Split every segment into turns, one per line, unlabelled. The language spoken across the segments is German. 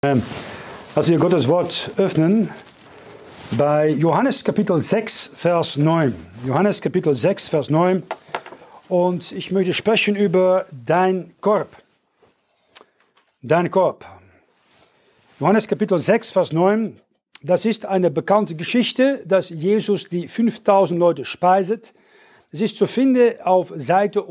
Als wir Gottes Wort öffnen, bei Johannes Kapitel 6, Vers 9. Johannes Kapitel 6, Vers 9. Und ich möchte sprechen über dein Korb. Dein Korb. Johannes Kapitel 6, Vers 9. Das ist eine bekannte Geschichte, dass Jesus die 5000 Leute speiset. Es ist zu finden auf Seite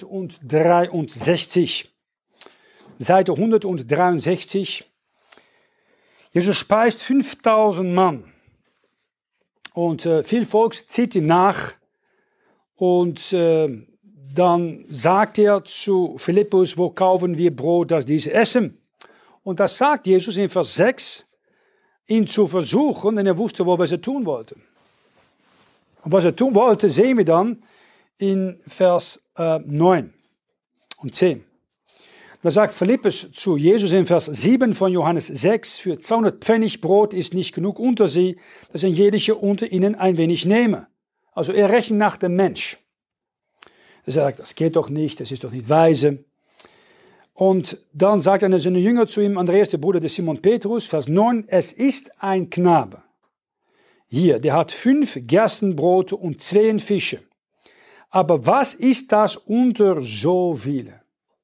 163. Seite 163. Jesus speist 5000 Mann. Und viel Volk zieht ihm nach. Und dann sagt er zu Philippus, wo kaufen wir Brot, dass diese essen? Und das sagt Jesus in Vers 6, ihn zu versuchen, denn er wusste, was er tun wollte. Und was er tun wollte, sehen wir dann in Vers 9 und 10. Da sagt Philippus zu Jesus in Vers 7 von Johannes 6, für 200 Pfennig Brot ist nicht genug unter sie, dass ein jeder unter ihnen ein wenig nehme. Also er rechnet nach dem Mensch. Er sagt, das geht doch nicht, das ist doch nicht weise. Und dann sagt einer seiner Jünger zu ihm, Andreas, der Bruder des Simon Petrus, Vers 9, es ist ein Knabe. Hier, der hat 5 Gerstenbrote und 2 Fische. Aber was ist das unter so viele?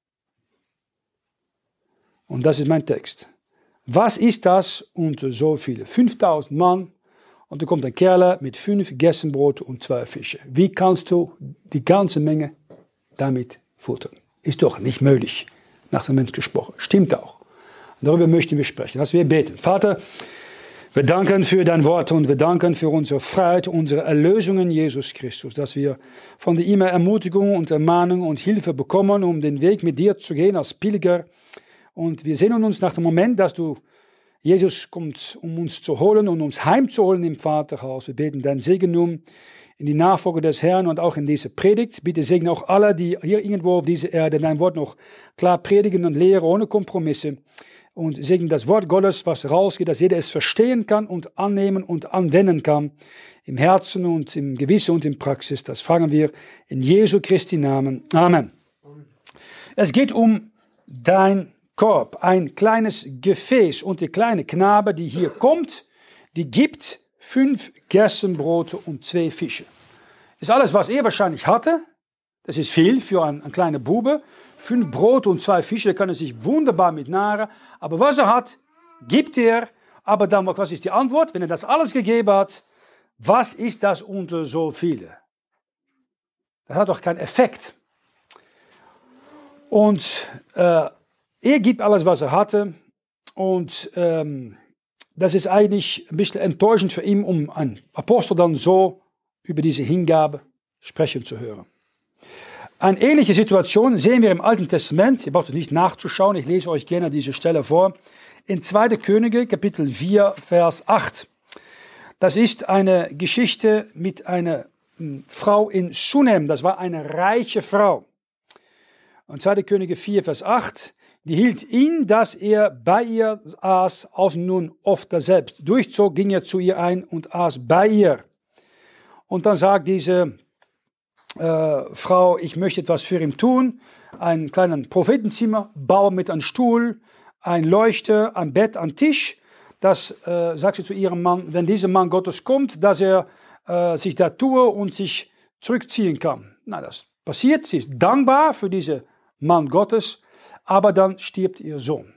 Und das ist mein Text. Was ist das unter so viele? 5000 Mann und da kommt ein Kerl mit 5 Gerstenbrote und 2 Fische. Wie kannst du die ganze Menge damit futtern? Ist doch nicht möglich, nach dem Mensch gesprochen. Stimmt auch. Und darüber möchten wir sprechen. Lass wir beten. Vater, wir danken für dein Wort und wir danken für unsere Freiheit, unsere Erlösung in Jesus Christus, dass wir von dir immer Ermutigung und Ermahnung und Hilfe bekommen, um den Weg mit dir zu gehen als Pilger. Und wir sehnen uns nach dem Moment, dass Jesus kommt, um uns zu holen und uns heimzuholen im Vaterhaus. Wir beten deinen Segen in die Nachfolge des Herrn und auch in diese Predigt. Bitte segne auch alle, die hier irgendwo auf dieser Erde dein Wort noch klar predigen und lehren, ohne Kompromisse. Und segne das Wort Gottes, was rausgeht, dass jeder es verstehen kann und annehmen und anwenden kann. Im Herzen und im Gewissen und in Praxis. Das fragen wir in Jesu Christi Namen. Amen. Es geht um dein Korb, ein kleines Gefäß, und die kleine Knabe, die hier kommt, die gibt 5 Gerstenbrote und 2 Fische. Ist alles, was er wahrscheinlich hatte. Das ist viel für einen kleinen Bube. 5 Brote und 2 Fische, da kann er sich wunderbar mit nahren. Aber was er hat, gibt er. Aber dann, was ist die Antwort? Wenn er das alles gegeben hat, was ist das unter so viele? Das hat doch keinen Effekt. Und er gibt alles, was er hatte, und das ist eigentlich ein bisschen enttäuschend für ihn, um einen Apostel dann so über diese Hingabe sprechen zu hören. Eine ähnliche Situation sehen wir im Alten Testament, ihr braucht es nicht nachzuschauen, ich lese euch gerne diese Stelle vor, in 2. Könige, Kapitel 4, Vers 8. Das ist eine Geschichte mit einer Frau in Shunem, das war eine reiche Frau. Und 2. Könige 4, Vers 8, die hielt ihn, dass er bei ihr aß, als nun oft selbst durchzog, ging er zu ihr ein und aß bei ihr. Und dann sagt diese Frau, ich möchte etwas für ihn tun, einen kleinen Prophetenzimmer bauen mit einem Stuhl, ein Leuchter, ein Bett, ein Tisch. Das sagt sie zu ihrem Mann, wenn dieser Mann Gottes kommt, dass er sich da tue und sich zurückziehen kann. Na, das passiert, sie ist dankbar für diesen Mann Gottes, aber dann stirbt ihr Sohn.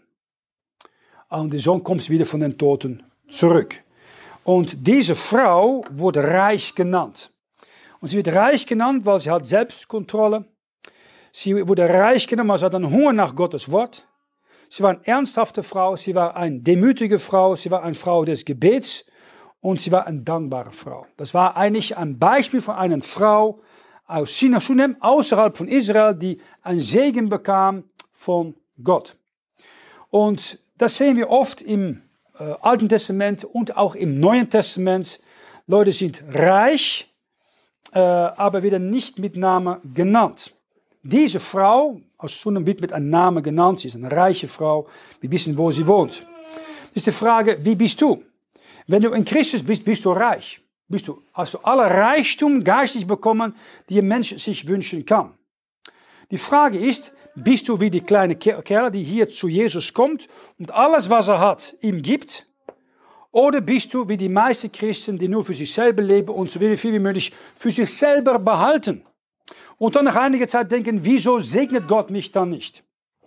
Und der Sohn kommt wieder von den Toten zurück. Und diese Frau wurde reich genannt. Und sie wird reich genannt, weil sie hat Selbstkontrolle. Sie wurde reich genannt, weil sie hat einen Hunger nach Gottes Wort. Sie war eine ernsthafte Frau, sie war eine demütige Frau, sie war eine Frau des Gebets und sie war eine dankbare Frau. Das war eigentlich ein Beispiel von einer Frau aus Shunem, außerhalb von Israel, die einen Segen bekam von Gott. Und das sehen wir oft im Alten Testament und auch im Neuen Testament. Leute sind reich, aber werden nicht mit Namen genannt. Diese Frau aus Shunem wird mit einem Namen genannt. Sie ist eine reiche Frau. Wir wissen, wo sie wohnt. Das ist die Frage, wie bist du? Wenn du in Christus bist, bist du reich. Hast du alle Reichtum geistig bekommen, die ein Mensch sich wünschen kann. Die Frage ist, bist du wie die kleine Kerl, die hier zu Jesus kommt und alles, was er hat, ihm gibt? Oder bist du wie die meisten Christen, die nur für sich selber leben und so viel wie möglich für sich selber behalten? Und dann nach einiger Zeit denken, wieso segnet Gott mich dann nicht?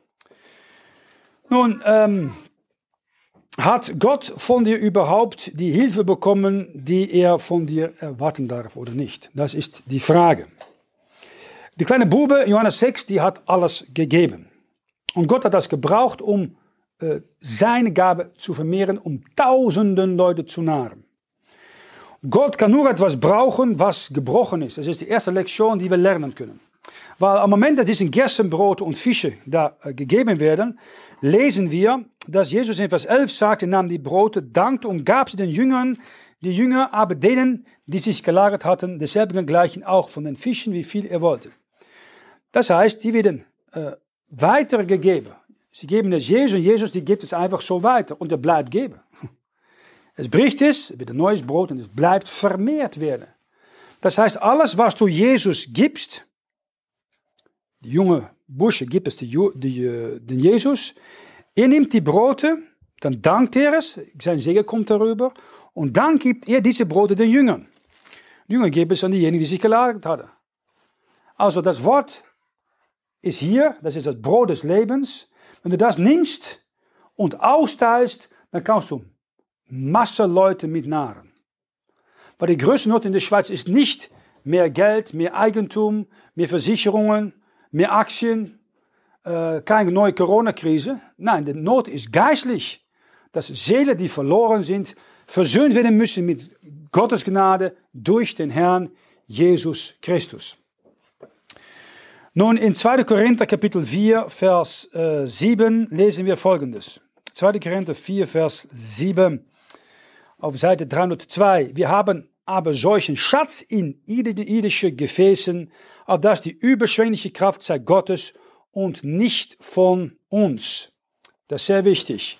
Nun, hat Gott von dir überhaupt die Hilfe bekommen, die er von dir erwarten darf oder nicht? Das ist die Frage. Die kleine Bube, Johannes 6, die hat alles gegeben. Und Gott hat das gebraucht, um seine Gabe zu vermehren, um tausenden Leute zu nahren. Gott kann nur etwas brauchen, was gebrochen ist. Das ist die erste Lektion, die wir lernen können. Weil am Moment, dass diese Gerstenbrote und Fische da gegeben werden, lesen wir, dass Jesus in Vers 11 sagt, er nahm die Brote, dankte und gab sie den Jüngern. Die Jünger aber denen, die sich gelagert hatten, desselben gleichen auch von den Fischen, wie viel er wollte. Das heißt, die werden weitergegeben. Sie geben es Jesus und Jesus, die gibt es einfach so weiter und er bleibt geben. Es bricht es wird ein neues Brot und es bleibt vermehrt werden. Das heißt, alles, was du Jesus gibst, die junge Bursche gibt es den Jesus, er nimmt die Brote, dann dankt er es, sein Segen kommt darüber und dann gibt er diese Brote den Jüngern. Die Jünger geben es an diejenigen, die sich gelagert hatten. Also das Wort ist hier, das ist das Brot des Lebens. Wenn du das nimmst und austeilst, dann kannst du Masse Leute mitnahren. Weil die größte Not in der Schweiz ist nicht mehr Geld, mehr Eigentum, mehr Versicherungen, mehr Aktien, keine neue Corona-Krise. Nein, die Not ist geistlich, dass Seelen, die verloren sind, versöhnt werden müssen mit Gottes Gnade durch den Herrn Jesus Christus. Nun, in 2. Korinther Kapitel 4, Vers 7 lesen wir Folgendes. 2. Korinther 4, Vers 7 auf Seite 302. Wir haben aber solchen Schatz in irdischen Gefäßen, auf das die überschwängliche Kraft sei Gottes und nicht von uns. Das ist sehr wichtig.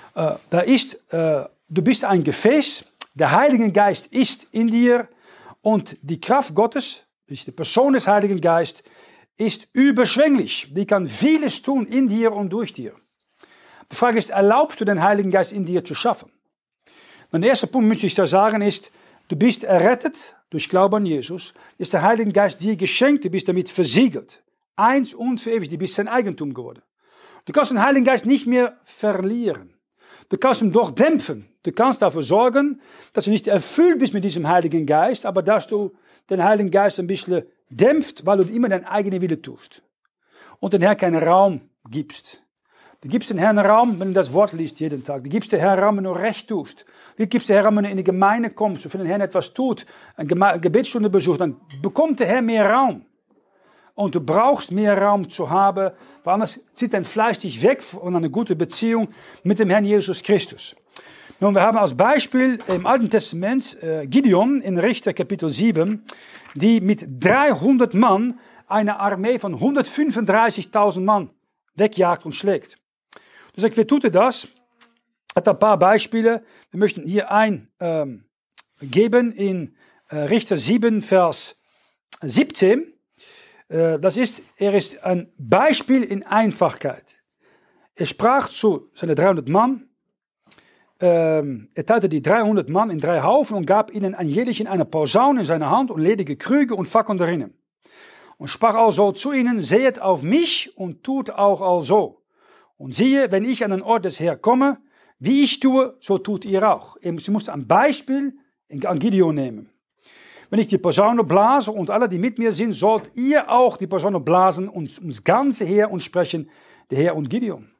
Du bist ein Gefäß, der Heilige Geist ist in dir und die Kraft Gottes, die Person des Heiligen Geistes, ist überschwänglich. Die kann vieles tun in dir und durch dir. Die Frage ist, erlaubst du den Heiligen Geist in dir zu schaffen? Mein erster Punkt, möchte ich da sagen, ist, du bist errettet durch Glauben an Jesus, ist der Heilige Geist dir geschenkt, du bist damit versiegelt. Eins und für ewig, du bist sein Eigentum geworden. Du kannst den Heiligen Geist nicht mehr verlieren. Du kannst ihn doch dämpfen. Du kannst dafür sorgen, dass du nicht erfüllt bist mit diesem Heiligen Geist, aber dass du den Heiligen Geist ein bisschen dämpft, weil du immer deinen eigenen Wille tust. Und den Herrn keinen Raum gibst. Du gibst den Herrn Raum, wenn du das Wort liest jeden Tag. Du gibst den Herrn Raum, wenn du recht tust. Du gibst den Herrn Raum, wenn du in die Gemeinde kommst und für den Herrn etwas tut, eine Gebetsstunde besucht, dann bekommt der Herr mehr Raum. Und du brauchst mehr Raum zu haben, weil anders zieht dein Fleisch dich weg von einer guten Beziehung mit dem Herrn Jesus Christus. Nun, wir haben als Beispiel im Alten Testament Gideon in Richter Kapitel 7, die mit 300 Mann eine Armee von 135.000 Mann wegjagt und schlägt. Du sagst, wie tut er das? Hat ein paar Beispiele. Wir möchten hier geben in Richter 7, Vers 17. Er ist ein Beispiel in Einfachkeit. Er sprach zu seinen 300 Mann. Er teilte die 300 Mann in 3 Haufen und gab ihnen an jedlichen eine Posaune in seine Hand und ledige Krüge und Fackeln darin. Und sprach also zu ihnen, sehet auf mich und tut auch also. Und siehe, wenn ich an den Ort des Herrn komme, wie ich tue, so tut ihr auch. Sie musste ein Beispiel an Gideon nehmen. Wenn ich die Posaune blase und alle, die mit mir sind, sollt ihr auch die Posaune blasen und ums ganze Heer und sprechen, der Herr und Gideon.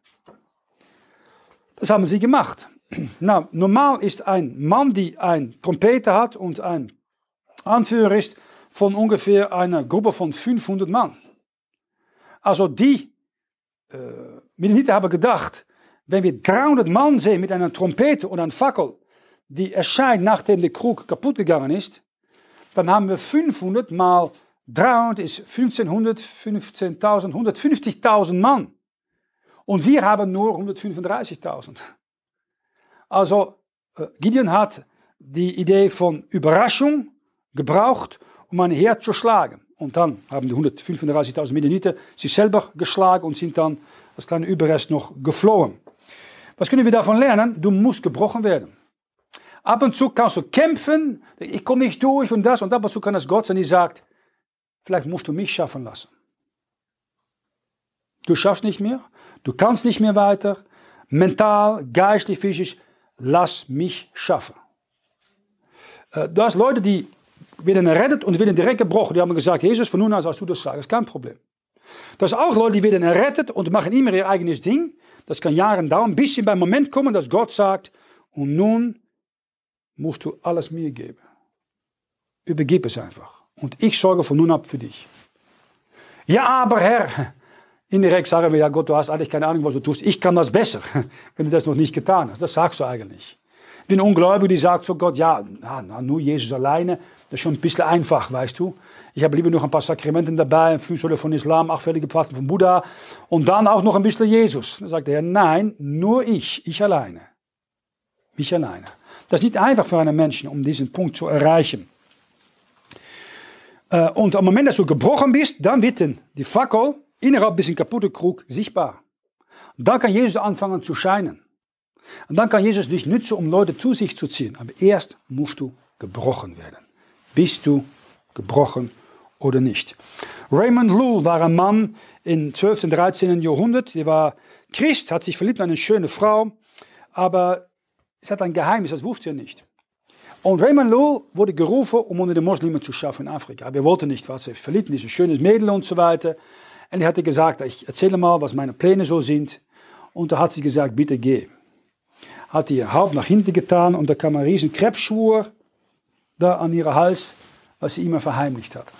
Das haben sie gemacht. Na, normal ist ein Mann, die ein Trompeter hat und ein Anführer ist, von ungefähr einer Gruppe von 500 Mann. Also die Midianiter haben gedacht, wenn wir 300 Mann sehen mit einer Trompete und einer Fackel, die erscheint, nachdem der Krug kaputt gegangen ist, dann haben wir 500 mal 300 ist 1500, 15.000, 150.000 Mann. Und wir haben nur 135.000. Also Gideon hat die Idee von Überraschung gebraucht, um ein Heer zu schlagen. Und dann haben die 135.000 Midianiter sich selber geschlagen und sind dann als kleine Überrest noch geflohen. Was können wir davon lernen? Du musst gebrochen werden. Ab und zu kannst du kämpfen, ich komme nicht durch und das, und ab und zu kann es Gott sein, die sagt, vielleicht musst du mich schaffen lassen. Du schaffst nicht mehr, du kannst nicht mehr weiter, mental, geistlich, physisch, lass mich schaffen. Du hast Leute, die werden errettet und werden direkt gebrochen. Die haben gesagt, Jesus, von nun an sollst du das sagen, das ist kein Problem. Das sind auch Leute, die werden errettet und machen immer ihr eigenes Ding. Das kann Jahre dauern, bis sie beim Moment kommen, dass Gott sagt, und nun musst du alles mir geben. Übergib es einfach. Und ich sorge von nun ab für dich. Ja, aber Herr, indirekt sagen wir, ja Gott, du hast eigentlich keine Ahnung, was du tust. Ich kann das besser, wenn du das noch nicht getan hast. Das sagst du eigentlich. Ich bin Ungläubig, die sagt so Gott, ja, nur Jesus alleine, das ist schon ein bisschen einfach, weißt du. Ich habe lieber noch ein paar Sakramenten dabei, 5 Säulen von Islam, 8 fertige Pflanzen von Buddha und dann auch noch ein bisschen Jesus. Dann sagt er, nein, nur ich alleine. Ich alleine. Das ist nicht einfach für einen Menschen, um diesen Punkt zu erreichen. Und am Moment, dass du gebrochen bist, dann wird die Fackel innerhalb dieser kaputten Krug sichtbar. Dann kann Jesus anfangen zu scheinen. Und dann kann Jesus dich nutzen, um Leute zu sich zu ziehen. Aber erst musst du gebrochen werden. Bist du gebrochen oder nicht? Raymond Lull war ein Mann im 12. und 13. Jahrhundert. Der war Christ, hat sich verliebt in eine schöne Frau, aber es hat ein Geheimnis, das wusste er nicht. Und Raymond Lull wurde gerufen, um unter den Muslimen zu schaffen in Afrika. Aber er wollte nicht, was er verliebt in dieses schönes Mädel und so weiter. Und er hatte gesagt, ich erzähle mal, was meine Pläne so sind. Und da hat sie gesagt, bitte geh. Hat ihr Haupt nach hinten getan und da kam ein riesen Krebsschwur da an ihren Hals, was sie immer verheimlicht hat.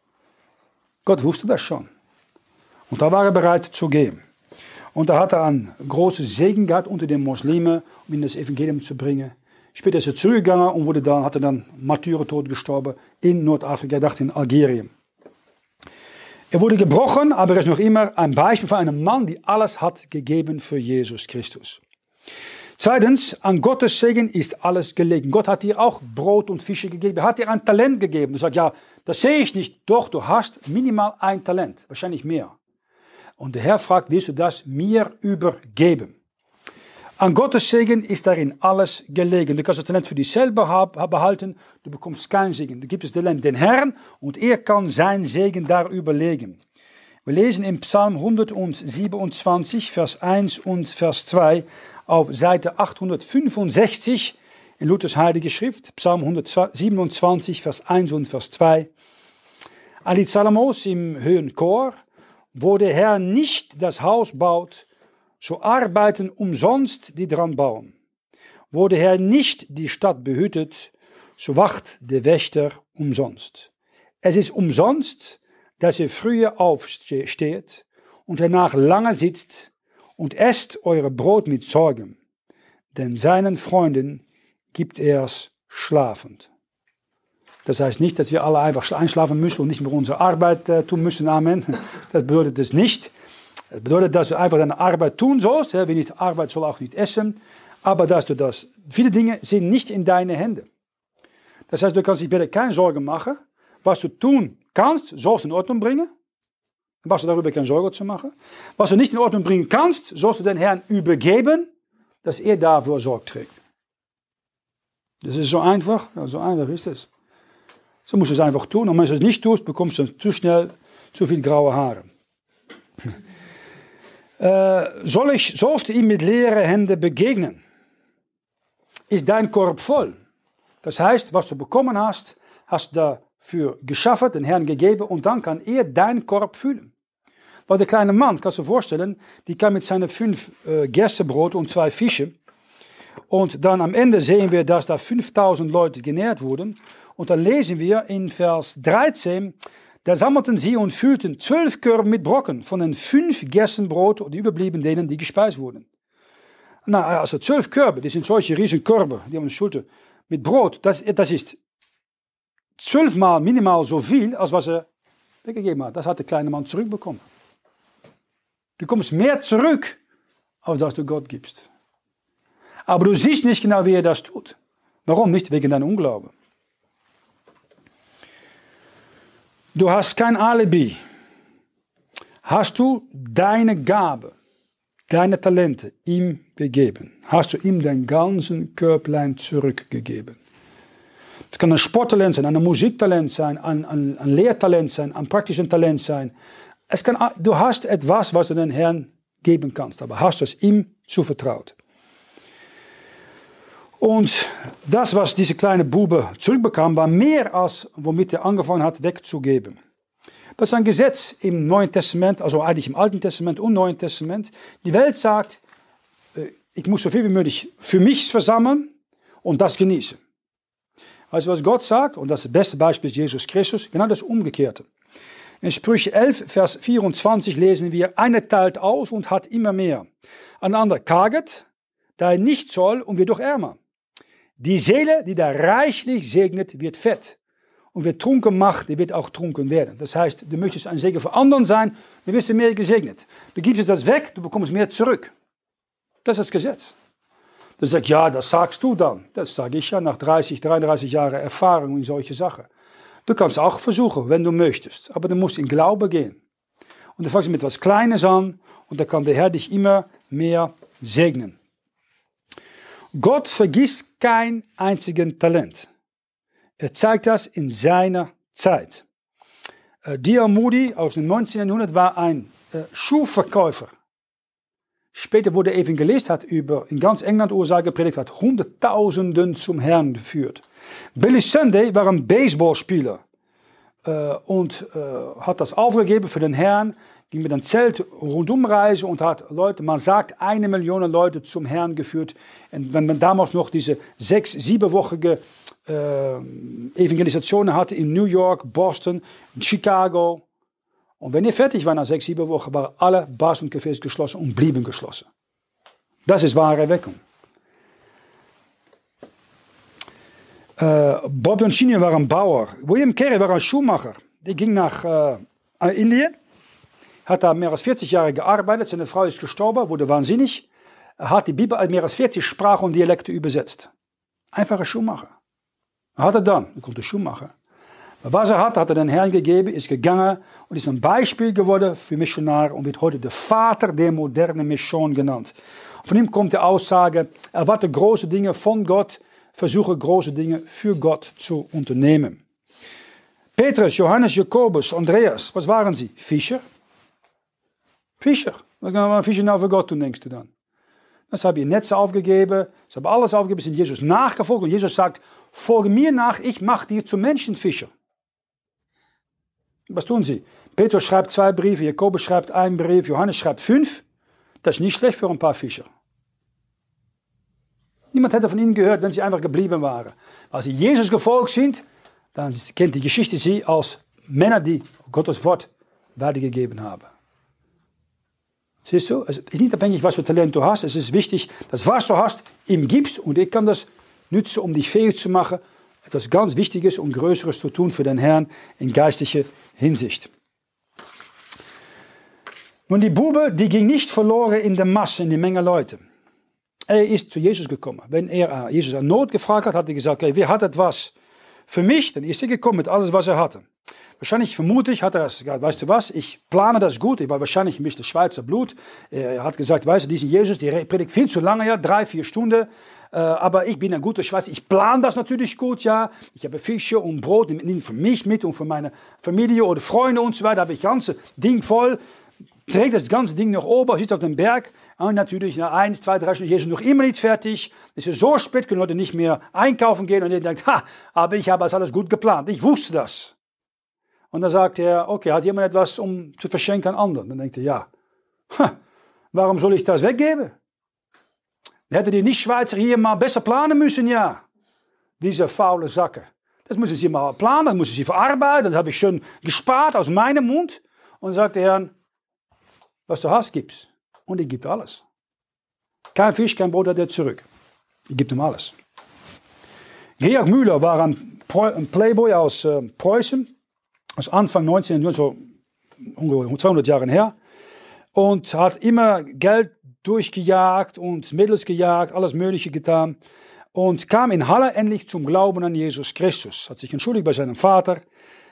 Gott wusste das schon. Und da war er bereit zu gehen. Und da hat er einen großen Segen gehabt unter den Muslimen, um ihnen das Evangelium zu bringen. Später ist er zurückgegangen und hat er dann Martyrertod gestorben in Nordafrika, ich dachte in Algerien. Er wurde gebrochen, aber er ist noch immer ein Beispiel von einem Mann, der alles hat gegeben für Jesus Christus. Zweitens, an Gottes Segen ist alles gelegen. Gott hat dir auch Brot und Fische gegeben. Er hat dir ein Talent gegeben. Du sagst, ja, das sehe ich nicht. Doch, du hast minimal ein Talent, wahrscheinlich mehr. Und der Herr fragt, willst du das mir übergeben? An Gottes Segen ist darin alles gelegen. Du kannst das Talent für dich selber behalten, du bekommst kein Segen. Du gibst das Talent den Herrn und er kann sein Segen darüber legen. Wir lesen im Psalm 127, Vers 1 und Vers 2 auf Seite 865 in Luthers Heilige Schrift. Psalm 127, Vers 1 und Vers 2. Ein Lied Salomos im höheren Chor. Wo der Herr nicht das Haus baut, so arbeiten umsonst die dran bauen. Wo der Herr nicht die Stadt behütet, so wacht der Wächter umsonst. Es ist umsonst, dass ihr früher aufsteht und danach lange sitzt und esst eure Brot mit Sorgen, denn seinen Freunden gibt er's schlafend. Das heißt nicht, dass wir alle einfach einschlafen müssen und nicht mehr unsere Arbeit tun müssen. Amen. Das bedeutet es nicht. Das bedeutet, dass du einfach deine Arbeit tun sollst. Wer nicht Arbeit soll auch nicht essen. Aber dass du das, viele Dinge sind nicht in deine Hände. Das heißt, du kannst dich bitte keine Sorgen machen. Was du tun kannst, sollst du in Ordnung bringen. Dann brauchst du darüber keine Sorge zu machen. Was du nicht in Ordnung bringen kannst, sollst du den Herrn übergeben, dass er dafür Sorge trägt. Das ist so einfach. Ja, so einfach ist es. So musst du es einfach tun. Und wenn du es nicht tust, bekommst du zu schnell zu viel graue Haare. Sollst du ihm mit leeren Händen begegnen? Ist dein Korb voll? Das heißt, was du bekommen hast, hast du dafür geschaffen, den Herrn gegeben und dann kann er deinen Korb füllen. Weil der kleine Mann, kannst du dir vorstellen, die kam mit seinen 5 Gerstenbrot und 2 Fische. Und dann am Ende sehen wir, dass da 5000 Leute genährt wurden. Und dann lesen wir in Vers 13, da sammelten sie und füllten 12 Körbe mit Brocken von den 5 Gerstenbrot, die überblieben denen, die gespeist wurden. Na, also 12 Körbe, das sind solche riesen Körbe, die haben eine Schulter, mit Brot. Das ist 12 Mal minimal so viel, als was er weggegeben hat. Das hat der kleine Mann zurückbekommen. Du kommst mehr zurück, als dass du Gott gibst. Aber du siehst nicht genau, wie er das tut. Warum nicht? Wegen deinem Unglauben. Du hast kein Alibi. Hast du deine Gabe, deine Talente ihm gegeben? Hast du ihm dein ganzen Körperlein zurückgegeben? Es kann ein Sporttalent sein, ein Musiktalent sein, ein Lehrtalent sein, ein praktisches Talent sein. Du hast etwas, was du den Herrn geben kannst, aber hast du es ihm zuvertraut? Und das, was diese kleine Bube zurückbekam, war mehr als womit er angefangen hat wegzugeben. Das ist ein Gesetz im Neuen Testament, also eigentlich im Alten Testament und Neuen Testament. Die Welt sagt, ich muss so viel wie möglich für mich versammeln und das genießen. Also was Gott sagt, und das beste Beispiel ist Jesus Christus, genau das Umgekehrte. In Sprüche 11, Vers 24 lesen wir, einer teilt aus und hat immer mehr. Ein anderer karget, da er nicht soll und wird doch ärmer. Die Seele, die da reichlich segnet, wird fett. Und wer trunken macht, der wird auch trunken werden. Das heißt, du möchtest ein Segen für anderen sein, dann wirst du mehr gesegnet. Du gibst das weg, du bekommst mehr zurück. Das ist das Gesetz. Du sagst, ja, das sagst du dann. Das sage ich ja nach 30, 33 Jahren Erfahrung in solche Sachen. Du kannst auch versuchen, wenn du möchtest. Aber du musst in Glaube gehen. Und du fängst mit etwas Kleines an und dann kann der Herr dich immer mehr segnen. Gott vergisst kein einziges Talent. Er zeigt das in seiner Zeit. D.L. Moody aus dem 19. Jahrhundert war ein Schuhverkäufer. Später wurde er Evangelist, hat in ganz England Ursache gepredigt, hat Hunderttausenden zum Herrn geführt. Billy Sunday war ein Baseballspieler und hat das aufgegeben für den Herrn, ging mit einem Zelt rundumreisen und hat Leute, man sagt 1 Million Leute zum Herrn geführt. Und wenn man damals noch diese 6-, 7-wöchige Evangelisationen hatte in New York, Boston, Chicago. Und wenn er fertig war nach 6, 7 Wochen, waren alle Bars und Cafés geschlossen und blieben geschlossen. Das ist wahre Erweckung. Bob Doncini war ein Bauer. William Carey war ein Schuhmacher. Der ging nach Indien, hat da mehr als 40 Jahre gearbeitet. Seine Frau ist gestorben, wurde wahnsinnig. Er hat die Bibel in mehr als 40 Sprachen und Dialekte übersetzt. Einfacher Schuhmacher. Hat er dann, er konnte Schuhmacher. Was er hat er den Herrn gegeben, ist gegangen und ist ein Beispiel geworden für Missionare und wird heute der Vater der modernen Mission genannt. Von ihm kommt die Aussage, erwarte große Dinge von Gott, versuche große Dinge für Gott zu unternehmen. Petrus, Johannes, Jakobus, Andreas, was waren sie? Fischer. Fischer. Was kann man Fischer nou für Gott tun, denkst du dann? Das haben ihr Netze aufgegeben, sie haben alles aufgegeben, sind Jesus nachgefolgt und Jesus sagt, folge mir nach, ich mache dich zum Menschenfischer. Was tun sie? Petrus schreibt 2 Briefe, Jakobus schreibt 1 Brief, Johannes schreibt 5. Das ist nicht schlecht für ein paar Fischer. Niemand hätte von ihnen gehört, wenn sie einfach geblieben waren. Als sie Jesus gefolgt sind, dann kennt die Geschichte sie als Männer, die Gottes Wort weitergegeben haben. Siehst du, es ist nicht abhängig, was für Talent du hast. Es ist wichtig, dass was du hast, ihm gibst und ich kann das nutzen, um dich fähig zu machen, etwas ganz Wichtiges und Größeres zu tun für den Herrn in geistlicher Hinsicht. Nun, die Bube, die ging nicht verloren in der Masse, in die Menge Leute. Er ist zu Jesus gekommen. Wenn er Jesus an Not gefragt hat, hat er gesagt, okay, wer hat etwas für mich? Dann ist er gekommen mit alles, was er hatte. Wahrscheinlich, vermutlich, hat er gesagt, weißt du was, ich plane das gut, ich war wahrscheinlich ein bisschen Schweizer Blut. Er hat gesagt, weißt du, diesen Jesus, der predigt viel zu lange, ja, 3-4 Stunden. Aber ich bin ein guter Schweizer, ich plane das natürlich gut, ja. Ich habe Fische und Brot, nicht für mich mit und für meine Familie oder Freunde und so weiter, habe ich das ganze Ding voll. Trägt das ganze Ding nach oben, sitzt auf dem Berg und natürlich nach 1, 2, 3 Stunden, Jesus noch immer nicht fertig. Es ist so spät, können Leute nicht mehr einkaufen gehen und er denkt, aber ich habe das alles gut geplant, ich wusste das. Und dann sagt er, okay, hat jemand etwas um zu verschenken an anderen? Dann denkt er, ja, warum soll ich das weggeben? Hätte die Nicht-Schweizer hier mal besser planen müssen, ja. Diese faule Sacke. Das müssen sie mal planen, das müssen sie verarbeiten, das habe ich schon gespart aus meinem Mund. Und dann sagt der Herr, was du hast, gib's. Und ich gebe alles. Kein Fisch, kein Brot hat er zurück. Ich gebe ihm alles. Georg Müller war ein Playboy aus Preußen. Aus Anfang 19. so ungefähr 200 Jahre her. Und hat immer Geld durchgejagt und Mädels gejagt, alles Mögliche getan. Und kam in Halle endlich zum Glauben an Jesus Christus. Hat sich entschuldigt bei seinem Vater.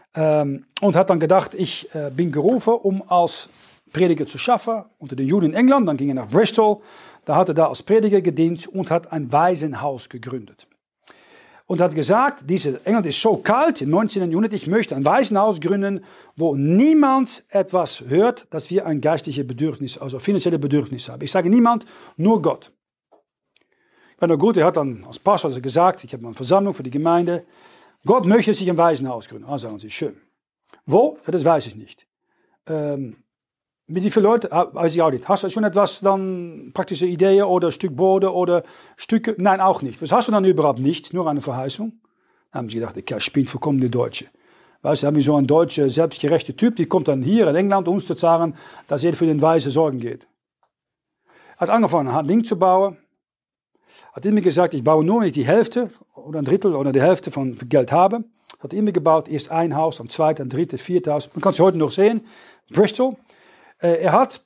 und hat dann gedacht, ich bin gerufen, um als Prediger zu schaffen unter den Juden in England. Dann ging er nach Bristol, da hat er da als Prediger gedient und hat ein Waisenhaus gegründet. Und hat gesagt, England ist so kalt im 19. Jahrhundert, ich möchte ein Waisenhaus gründen, wo niemand etwas hört, dass wir ein geistliches Bedürfnis, also finanzielle Bedürfnis haben. Ich sage niemand, nur Gott. Na gut, er hat dann als Pastor gesagt, ich habe eine Versammlung für die Gemeinde, Gott möchte sich ein Waisenhaus gründen. Ah, sagen sie, schön. Wo? Ja, das weiß ich nicht. Mit wie vielen Leuten? Weiß ich auch nicht. Hast du schon etwas, dann praktische Ideen oder ein Stück Boden oder Stücke? Nein, auch nicht. Was hast du dann überhaupt? Nichts, nur eine Verheißung. Dann haben sie gedacht, der Kerl spielt vollkommen die Deutsche. Weißt du, haben wir so einen deutschen, selbstgerechten Typ, die kommt dann hier in England, uns zu sagen, dass er für den Weisen sorgen geht. Hat angefangen, ein Ding zu bauen. Hat immer gesagt, ich baue nur, wenn ich die Hälfte oder ein Drittel oder die Hälfte von Geld habe. Hat immer gebaut, erst ein Haus, dann zweite, dann dritte, vierte Haus. Man kann es heute noch sehen, Bristol. Er hat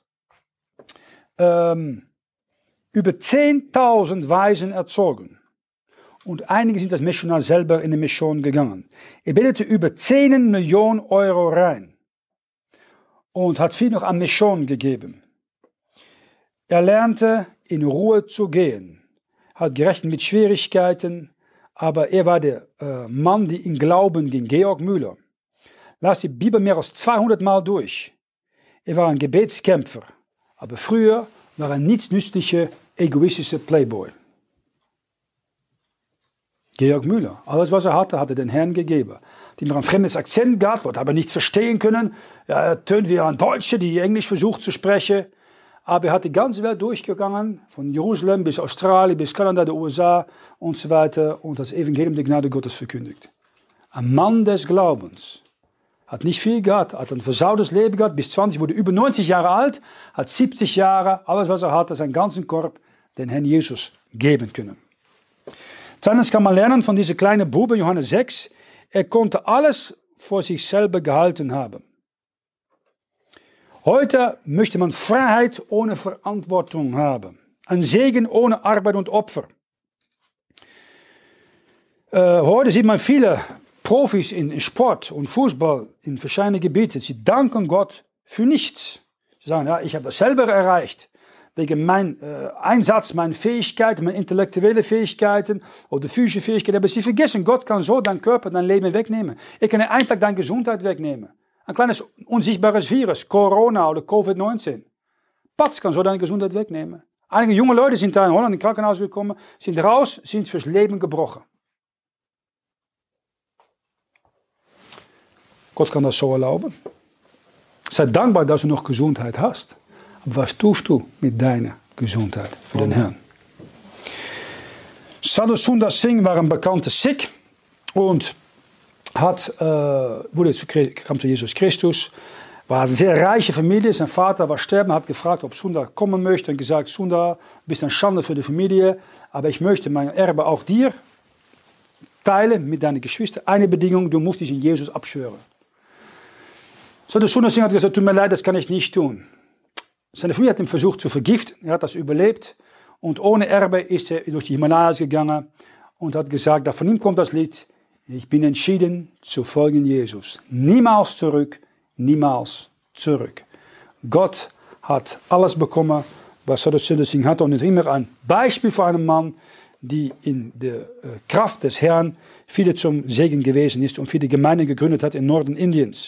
über 10.000 Waisen erzogen. Und einige sind als Missionar selber in die Mission gegangen. Er betete über 10 Millionen Euro rein. Und hat viel noch an Mission gegeben. Er lernte in Ruhe zu gehen. Hat gerechnet mit Schwierigkeiten. Aber er war der Mann, der in Glauben ging. Georg Müller. Las die Bibel mehr als 200 Mal durch. Er war ein Gebetskämpfer, aber früher war er ein nichtsnützlicher, egoistischer Playboy. Georg Müller, alles was er hatte, hat er den Herrn gegeben. Die haben ein fremdes Akzent gehabt, Leute haben nicht verstehen können. Ja, er tönt wie ein Deutscher, die Englisch versucht zu sprechen. Aber er hat die ganze Welt durchgegangen, von Jerusalem bis Australien, bis Kanada, die USA und so weiter und das Evangelium der Gnade Gottes verkündigt. Ein Mann des Glaubens. Hat nicht viel gehabt, hat ein versautes Leben gehabt, bis 20, wurde über 90 Jahre alt, hat 70 Jahre, alles was er hatte, seinen ganzen Korb den Herrn Jesus geben können. Zweitens kann man lernen von diesem kleinen Bube, Johannes 6, er konnte alles vor sich selber gehalten haben. Heute möchte man Freiheit ohne Verantwortung haben, ein Segen ohne Arbeit und Opfer. Heute sieht man viele Profis in Sport und Fußball in verschiedenen Gebieten, sie danken Gott für nichts. Sie sagen, ja, ich habe das selber erreicht, wegen meinem Einsatz, meiner Fähigkeiten, meiner intellektuellen Fähigkeiten oder physische Fähigkeiten. Aber sie vergessen, Gott kann so dein Körper, dein Leben wegnehmen. Er kann einen Tag deine Gesundheit wegnehmen. Ein kleines unsichtbares Virus, Corona oder Covid-19. Patz kann so deine Gesundheit wegnehmen. Einige junge Leute sind da in Holland in Krankenhaus gekommen, sind raus, sind fürs Leben gebrochen. Gott kann das so erlauben. Sei dankbar, dass du noch Gesundheit hast. Aber was tust du mit deiner Gesundheit für den Herrn? Sadhu Sundar Singh war ein bekannter Sikh und kam zu Jesus Christus. War eine sehr reiche Familie. Sein Vater war sterben, hat gefragt, ob Sundar kommen möchte und gesagt, Sundar, du bist eine Schande für die Familie, aber ich möchte mein Erbe auch dir teilen mit deinen Geschwistern. Eine Bedingung, du musst dich in Jesus abschwören. Sadhu Sundar Singh hat gesagt, tut mir leid, das kann ich nicht tun. Seine Familie hat ihn versucht zu vergiften, er hat das überlebt und ohne Erbe ist er durch die Himalayas gegangen und hat gesagt, von ihm kommt das Lied, ich bin entschieden zu folgen Jesus. Niemals zurück, niemals zurück. Gott hat alles bekommen, was Sadhu Sundar Singh hatte und ist immer ein Beispiel für einen Mann, die in der Kraft des Herrn viele zum Segen gewesen ist und viele Gemeinden gegründet hat im Norden Indiens.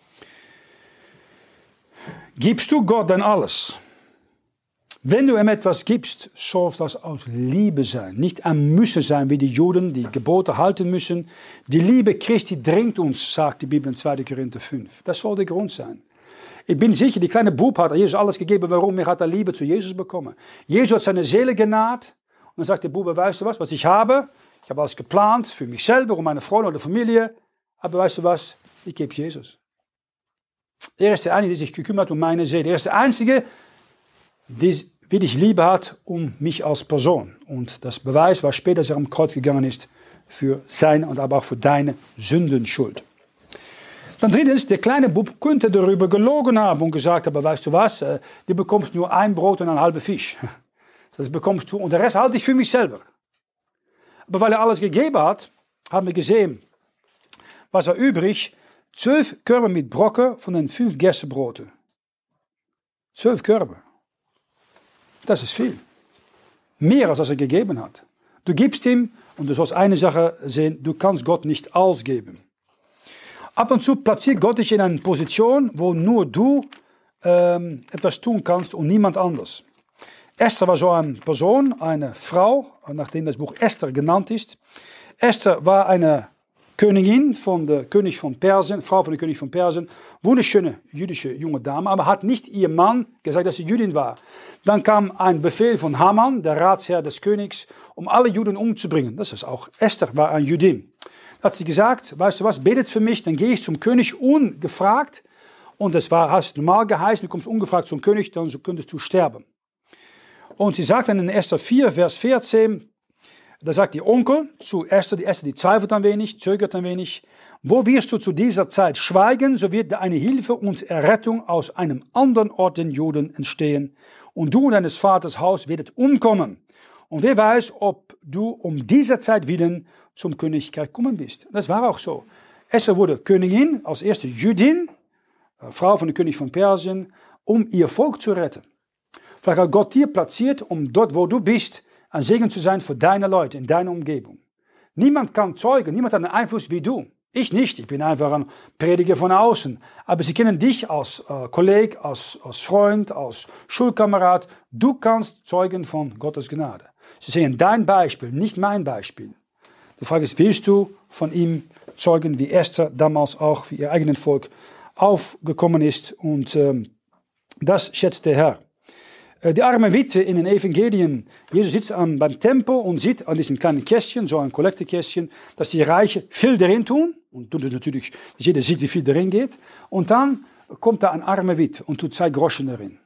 Gibst du Gott dann alles? Wenn du ihm etwas gibst, soll das aus Liebe sein. Nicht ein Müssen sein, wie die Juden, die Gebote halten müssen. Die Liebe Christi drängt uns, sagt die Bibel in 2. Korinther 5. Das soll der Grund sein. Ich bin sicher, die kleine Bub hat Jesus alles gegeben. Warum? Er hat die Liebe zu Jesus bekommen. Jesus hat seine Seele genaht. Und dann sagt der Bube, weißt du was ich habe? Ich habe alles geplant für mich selber und meine Freunde oder Familie. Aber weißt du was? Ich gebe es Jesus. Er ist der Einzige, der sich gekümmert um meine Seele. Er ist der Einzige, der wirklich Liebe hat um mich als Person. Und das Beweis war später, dass er am Kreuz gegangen ist für seine und aber auch für deine Sündenschuld. Dann drittens, der kleine Bub könnte darüber gelogen haben und gesagt haben, weißt du was, du bekommst nur ein Brot und einen halben Fisch. Das bekommst du und den Rest halte ich für mich selber. Aber weil er alles gegeben hat, haben wir gesehen, was war übrig, 12 Körbe mit Brocken von den 5 Gerstenbroten. 12 Körbe. Das ist viel. Mehr als er gegeben hat. Du gibst ihm, und du sollst eine Sache sehen, du kannst Gott nicht ausgeben. Ab und zu platziert Gott dich in eine Position, wo nur du etwas tun kannst und niemand anders. Esther war so eine Person, eine Frau, nachdem das Buch Esther genannt ist. Esther war eine Königin von der König von Persien, Frau von der König von Persien, wunderschöne jüdische junge Dame, aber hat nicht ihr Mann gesagt, dass sie Jüdin war. Dann kam ein Befehl von Haman, der Ratsherr des Königs, um alle Juden umzubringen. Das ist auch, Esther war eine Jüdin. Da hat sie gesagt, weißt du was, betet für mich, dann gehe ich zum König ungefragt. Und das hast normal geheißen, du kommst ungefragt zum König, dann könntest du sterben. Und sie sagt dann in Esther 4, Vers 14, da sagt die Onkel zu Esther, die zweifelt ein wenig, zögert ein wenig. Wo wirst du zu dieser Zeit schweigen, so wird eine Hilfe und Errettung aus einem anderen Ort den Juden entstehen. Und du und deines Vaters Haus werdet umkommen. Und wer weiß, ob du um diese Zeit willen zum Königreich gekommen bist. Das war auch so. Esther wurde Königin, als erste Jüdin, Frau von dem König von Persien, um ihr Volk zu retten. Vielleicht hat Gott dir platziert, um dort, wo du bist, ein Segen zu sein für deine Leute in deiner Umgebung. Niemand kann zeugen, niemand hat einen Einfluss wie du. Ich nicht, ich bin einfach ein Prediger von außen. Aber sie kennen dich als Kollege, als Freund, als Schulkamerad. Du kannst zeugen von Gottes Gnade. Sie sehen dein Beispiel, nicht mein Beispiel. Die Frage ist, willst du von ihm zeugen, wie Esther damals auch für ihr eigenes Volk aufgekommen ist? Und das schätzt der Herr. Die arme Witwe in den Evangelien, Jesus sitzt beim Tempel und sieht an diesen kleinen Kästchen, so ein Kollektekästchen, dass die Reichen viel darin tun. Und tun das natürlich, dass jeder sieht, wie viel darin geht. Und dann kommt da ein arme Witwe und tut 2 Groschen darin.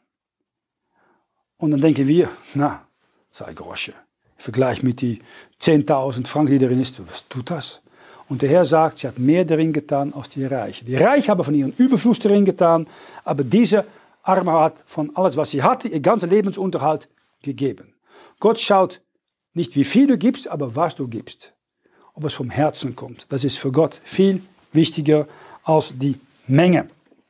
Und dann denken wir, 2 Groschen. Im Vergleich mit die 10.000 Franken, die darin ist, was tut das? Und der Herr sagt, sie hat mehr darin getan als die Reichen. Die Reichen haben von ihrem Überfluss darin getan, aber diese Arme hat von alles, was sie hatte, ihr ganzer Lebensunterhalt gegeben. Gott schaut nicht, wie viel du gibst, aber was du gibst. Ob es vom Herzen kommt. Das ist für Gott viel wichtiger als die Menge.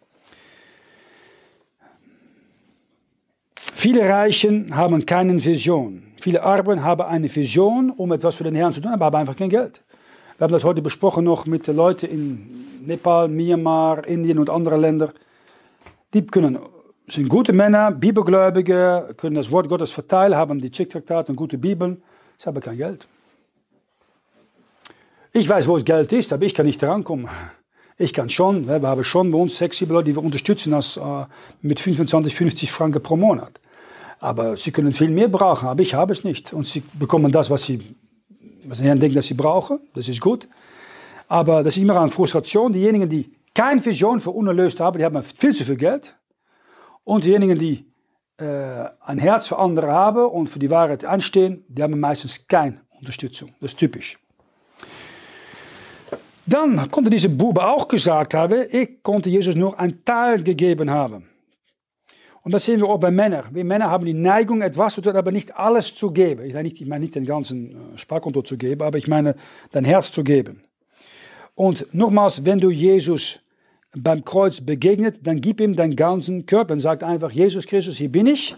Viele Reichen haben keine Vision. Viele Armen haben eine Vision, um etwas für den Herrn zu tun, aber haben einfach kein Geld. Wir haben das heute besprochen noch mit den Leuten in Nepal, Myanmar, Indien und anderen Ländern. Die sind gute Männer, Bibelgläubige, können das Wort Gottes verteilen, haben die Traktate und gute Bibeln. Sie haben kein Geld. Ich weiß, wo das Geld ist, aber ich kann nicht herankommen. Ich kann schon, wir haben schon bei uns 6, 7 Leute, die wir unterstützen mit 25, 50 Franken pro Monat. Aber sie können viel mehr brauchen, aber ich habe es nicht. Und sie bekommen das, was der Herr denkt, dass sie brauchen. Das ist gut. Aber das ist immer eine Frustration. Diejenigen, die keine Vision für unerlöst haben, die haben viel zu viel Geld. Und diejenigen, die ein Herz für andere haben und für die Wahrheit einstehen, die haben meistens keine Unterstützung. Das ist typisch. Dann konnte diese Bube auch gesagt haben, ich konnte Jesus nur einen Teil gegeben haben. Und das sehen wir auch bei Männern. Wir Männer haben die Neigung, etwas zu tun, aber nicht alles zu geben. Ich meine nicht den ganzen Sparkonto zu geben, aber ich meine dein Herz zu geben. Und nochmals, wenn du Jesus beim Kreuz begegnet, dann gib ihm deinen ganzen Körper und sag einfach, Jesus Christus, hier bin ich.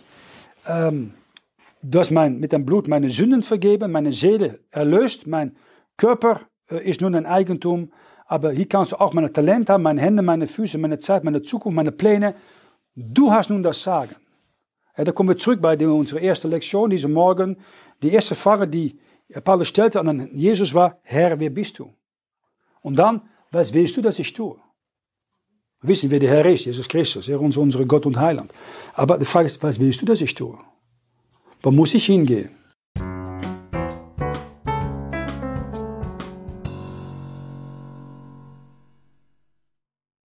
Du hast mit deinem Blut meine Sünden vergeben, meine Seele erlöst, mein Körper ist nun ein Eigentum, aber hier kannst du auch meine Talente haben, meine Hände, meine Füße, meine Zeit, meine Zukunft, meine Pläne. Du hast nun das Sagen. Da kommen wir zurück bei unserer ersten Lektion, diese Morgen. Die erste Frage, die Paulus stellte an Jesus war, Herr, wer bist du? Und dann, was willst du, dass ich tue? Wir wissen, wer der Herr ist, Jesus Christus, unser Gott und Heiland. Aber die Frage ist, was willst du, dass ich tue? Wo muss ich hingehen?